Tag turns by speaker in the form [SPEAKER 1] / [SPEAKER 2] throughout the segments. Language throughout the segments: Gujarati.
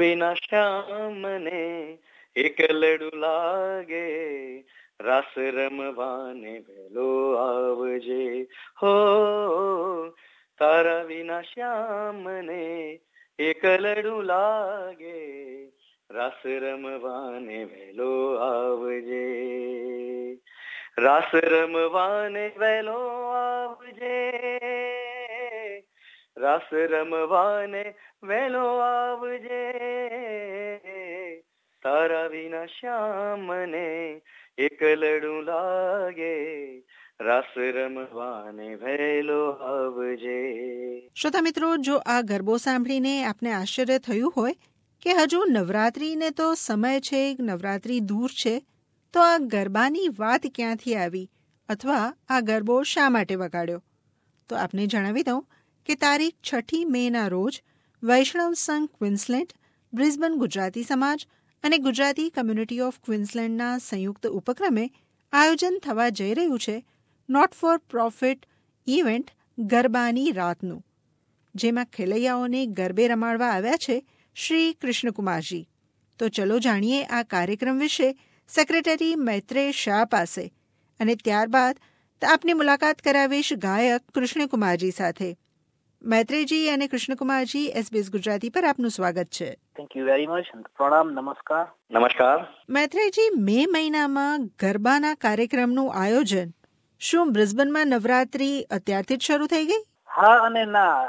[SPEAKER 1] વિના શ્યામને એકલડું લાગે, રાસ રમવાને વહેલો આવજે. હો તારા વિના શ્યામને એકલડું લાગે, રાસ રમવાને વહેલો આવજે. રાસ રમવાને વહેલો આવજે, રાસ રમવાને વહેલો આવજે, તારા વિના શ્યામને એકલડું લાગે, રાસ રમવાને વહેલો આવજે.
[SPEAKER 2] શ્રોતા મિત્રો, જો આ ગરબો સાંભળીને આપને આશ્ચર્ય થયું હોય કે હજુ નવરાત્રિને તો સમય છે, નવરાત્રિ દૂર છે, તો આ ગરબાની વાત ક્યાંથી આવી અથવા આ ગરબો શા માટે વગાડ્યો, તો આપને જણાવી દઉં કે તારીખ 6 મેના રોજ વૈષ્ણવ સંઘ ક્વિન્સલેન્ડ, બ્રિસ્બન ગુજરાતી સમાજ અને ગુજરાતી કમ્યુનિટી ઓફ ક્વિન્સલેન્ડના સંયુક્ત ઉપક્રમે આયોજન થવા જઈ રહ્યું છે નોટ ફોર પ્રોફિટ ઇવેન્ટ ગરબાની રાતનું, જેમાં ખેલૈયાઓને ગરબે રમાડવા આવ્યા છે શ્રી કૃષ્ણકુમારજી. તો ચલો જાણીએ આ કાર્યક્રમ વિશે સેક્રેટરી મૈત્રેય શાહ પાસે, અને ત્યારબાદ આપની મુલાકાત કરાવીશ ગાયક કૃષ્ણકુમારજી સાથે. મૈત્રેયજી અને કૃષ્ણકુમારજી, SBS ગુજરાતી પર આપનું સ્વાગત છે.
[SPEAKER 3] Thank you very much. પ્રણામ. નમસ્કાર.
[SPEAKER 1] નમસ્કાર.
[SPEAKER 2] મૈત્રેયજી, મે મહિનામાં ગરબાના કાર્યક્રમનું આયોજન શું બ્રિસ્બનમાં નવરાત્રી અત્યારથી જ શરૂ થઈ ગઈ?
[SPEAKER 3] હા અને ના.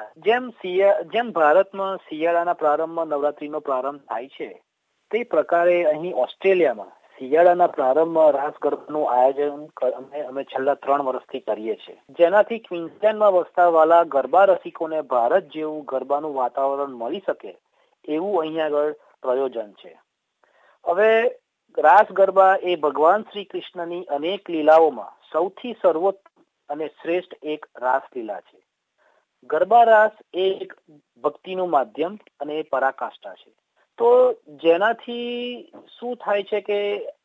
[SPEAKER 3] જેમ ભારતમાં શિયાળાના પ્રારંભમાં નવરાત્રીનો પ્રારંભ થાય છે, તે પ્રકારે અહીં ઓસ્ટ્રેલિયામાં શિયાળાના પ્રારંભમાં રાસ ગરબાનું આયોજન અમે છેલ્લા 3 વર્ષથી કરીએ છીએ, જેનાથી ક્વિન્સલેન્ડમાં વસતા વાલા ગરબા રસિકોને ભારત જેવું ગરબાનું વાતાવરણ મળી શકે એવું અહીંયા આગળ પ્રયોજન છે. હવે રાસ ગરબા એ ભગવાન શ્રી કૃષ્ણની અનેક લીલાઓમાં સૌથી સર્વોત્તમ અને શ્રેષ્ઠ એક રાસલીલા છે. ગરબા રાસ એ એક ભક્તિનું માધ્યમ અને પરાકાષ્ઠા છે. તો જેનાથી શું થાય છે કે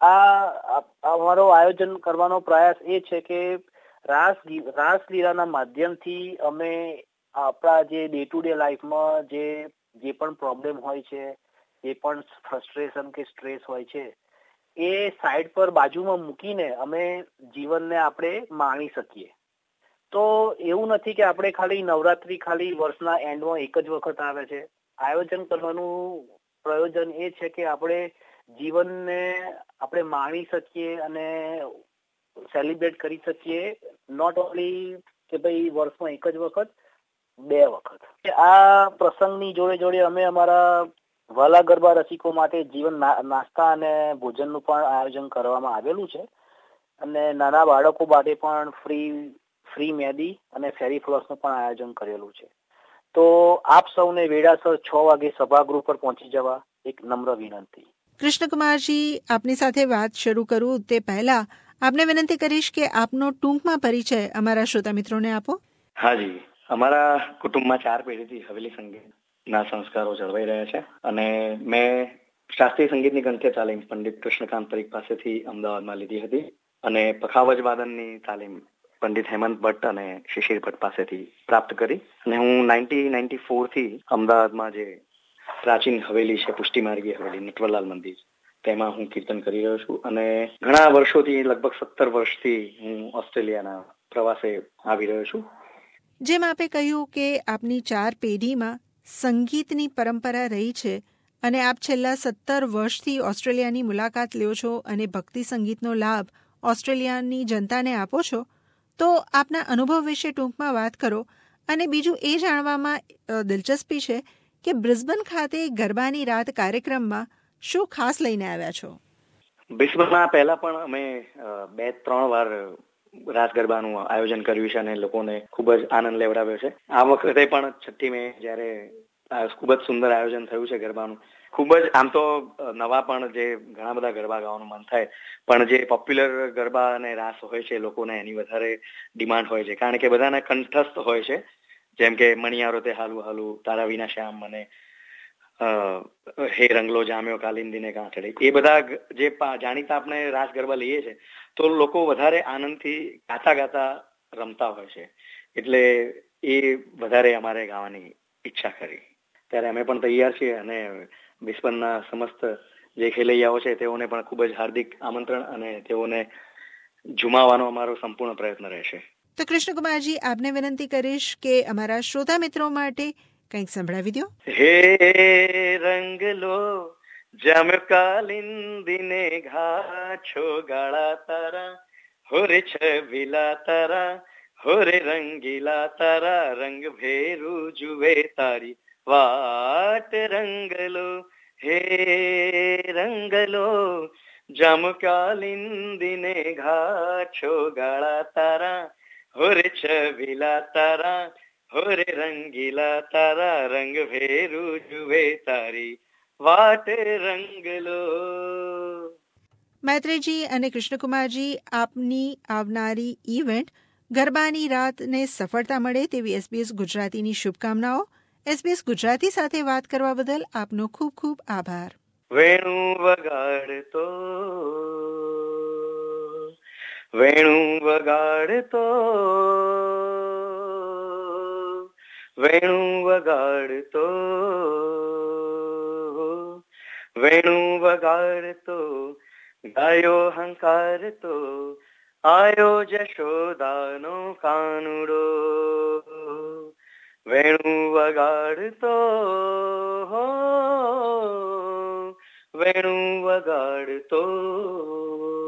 [SPEAKER 3] આ અમારો આયોજન કરવાનો પ્રયાસ એ છે કે રાસલીલાના માધ્યમથી અમે આપણા જે ડે ટુ ડે લાઈફમાં જે પણ પ્રોબ્લેમ હોય છે, જે પણ ફ્રસ્ટ્રેશન કે સ્ટ્રેસ હોય છે, એ સાઈડ પર બાજુમાં મૂકીને અમે જીવનને આપણે માણી શકીએ. તો એવું નથી કે આપણે ખાલી નવરાત્રી ખાલી વર્ષના એન્ડમાં એક જ વખત આવે છે. આયોજન કરવાનું પ્રયોજન એ છે કે આપણે જીવનને આપણે માણી શકીએ અને સેલિબ્રેટ કરી શકીએ, નોટ ઓનલી કે ભાઈ વર્ષમાં એક જ વખત, 2 વખત. આ પ્રસંગની જોડે જોડે અમે અમારા વાલા ગરબા રસિકો માટે જીવન નાસ્તા અને ભોજનનું પણ આયોજન કરવામાં આવેલું છે, અને નાના બાળકો માટે પણ ફ્રી મહેંદી અને ફેરી ફ્લોસનું પણ આયોજન કરેલું છે. તો આપ સૌને વેળાસર 6 વાગે સભાગૃહ પર પહોંચી જવા એક નમ્ર વિનંતી.
[SPEAKER 2] કૃષ્ણકુમારજી, આપની સાથે વાત શરૂ કરું તે પહેલા આપને વિનંતી કરીશ કે આપનો ટૂંકમાં પરિચય અમારા શ્રોતા મિત્રોને આપો.
[SPEAKER 1] હાજી, અમારા કુટુંબમાં 4 પેઢીથી હવેલી સંગીતના સંસ્કારો જળવાઈ રહ્યા છે, અને મેં શાસ્ત્રીય સંગીતની કંઠ્ય તાલીમ પંડિત કૃષ્ણકાંત પરીખ પાસેથી અમદાવાદમાં લીધી હતી, અને પખાવજ વાદનની તાલીમ પંડિત હેમંત ભટ્ટ અને શિશિર ભટ્ટ પાસેથી પ્રાપ્ત કરી. અને હું 1994 થી અમદાવાદમાં જે પ્રાચીન હવેલી છે, પુષ્ટિ માર્ગી હવેલી, નટવરલાલ મંદિર, તેમાં હું કીર્તન કરી રહ્યો છું. અને ઘણા વર્ષોથી, લગભગ 17 વર્ષથી હું ઓસ્ટ્રેલિયાના પ્રવાસે આવી રહ્યો છું.
[SPEAKER 2] જેમ આપે કહ્યું કે આપની 4 પેઢીમાં સંગીતની પરંપરા રહી છે, અને આપ છેલ્લા 17 વર્ષથી ઓસ્ટ્રેલિયાની મુલાકાત લ્યો છો અને ભક્તિ સંગીતનો લાભ ઓસ્ટ્રેલિયાની જનતાને આપો છો, તો આપના અનુભવ વિશે ટૂંકમાં વાત કરો. અને બીજું એ જાણવામાં દિલચસ્પી છે કે બ્રિસ્બન ખાતે ગરબાની રાત કાર્યક્રમમાં શું ખાસ લઈને આવ્યા છો?
[SPEAKER 1] બ્રિસ્બનમાં પહેલા પણ અમે 2-3 વાર રાસ ગરબાનું આયોજન કર્યું છે અને લોકોને ખૂબ જ આનંદ લેવડાવ્યો છે. આ વખતે પણ 6 મે જ્યારે ખૂબ જ સુંદર આયોજન થયું છે ગરબાનું. ખૂબ જ, આમ તો નવા પણ જે ઘણા બધા ગરબા ગાવાનું મન થાય, પણ જે પોપ્યુલર ગરબા અને રાસ હોય છે, લોકોને એની વધારે ડિમાન્ડ હોય છે, કારણ કે બધાને કંઠસ્થ હોય છે. જેમ કે મણિયારો તે હાલું હાલું, તારા વિના શ્યામ મને, હે રંગલો જામ્યો કાલિંદીને કાંઠડે, એ બધા જે જાણીતા આપણે રાસ ગરબા લઈએ છે, તો લોકો વધારે આનંદથી ગાતા ગાતા રમતા હોય છે, એટલે એ વધારે અમારે ગાવાની ઈચ્છા કરી. ત્યારે અમે પણ તૈયાર છીએ અને વિશ્વના સમસ્ત જે ખેલૈયાઓ છે તેઓને પણ ખૂબ જ હાર્દિક આમંત્રણ અને તેઓને ઝુમાવવાનો અમારો સંપૂર્ણ પ્રયત્ન રહેશે.
[SPEAKER 2] તો કૃષ્ણકુમારજી, આપને વિનંતી કરીશ કે અમારા શ્રોતા મિત્રો માટે કંઈક સંભળાવી દો.
[SPEAKER 1] હે રંગ લો જમકાલિંદીને ઘાછો ગાળા તારા, હોરે છબીલા તારા, હોરે રંગીલા તારા, રંગ ભેરું જુએ તારી વાટ. રંગ લો હે રંગ લો જમકાલિંદીને ઘાછો ગાળા તારા, હોરે છબીલા તારા, હોરે રંગીલા તારા, રંગ ભેરું જુએ તારી વાટ. રંગ લો.
[SPEAKER 2] મૈત્રેયજી અને કૃષ્ણકુમારજી, આપની આવનારી ઇવેન્ટ ગરબાની રાતને સફળતા મળે તેવી SBS ગુજરાતીની શુભકામનાઓ. SBS ગુજરાતી સાથે વાત કરવા બદલ આપનો ખૂબ ખૂબ આભાર.
[SPEAKER 1] વેણું વગાડતો વેણું વગાડતો વેણું વગાડતો વેણું વગાડતો ગાયો હંકારતો આયો જશોદાનો કાનુડો. વેણું વગાડતો વેણું વગાડતો